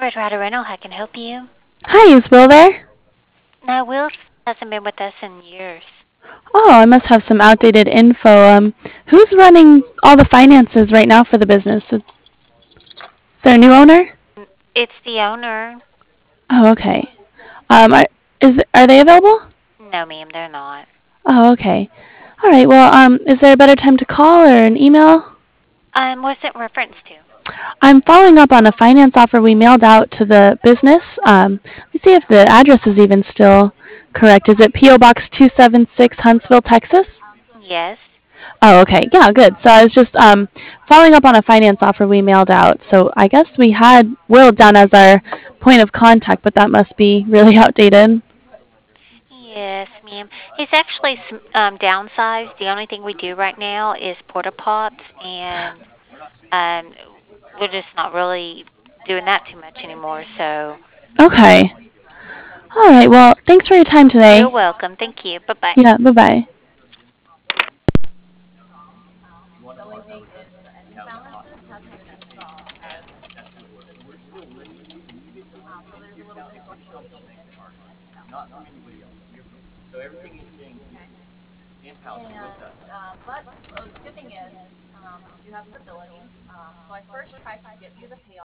Red Rider Rental, how can I help you? Hi, is Will there? No, Will hasn't been with us in years. Oh, I must have some outdated info. Who's running all the finances right now for the business? Is there a new owner? It's the owner. Oh, okay. Are, are they available? No, ma'am, they're not. Oh, okay. All right. Well, is there a better time to call or an email? What's it reference to? I'm following up on a finance offer we mailed out to the business. Let me see if the address is even still correct. Is it PO Box 276, Huntsville, Texas? Yes. Oh, okay. Yeah, good. So I was just following up on a finance offer we mailed out. So I guess we had Will down as our point of contact, but that must be really outdated. Yes, ma'am. He's actually downsized. The only thing we do right now is porta pots, and um, we're just not really doing that too much anymore. So Okay. All right. Well, thanks for your time you're today. welcome. Thank you. Bye bye. Yeah, bye bye.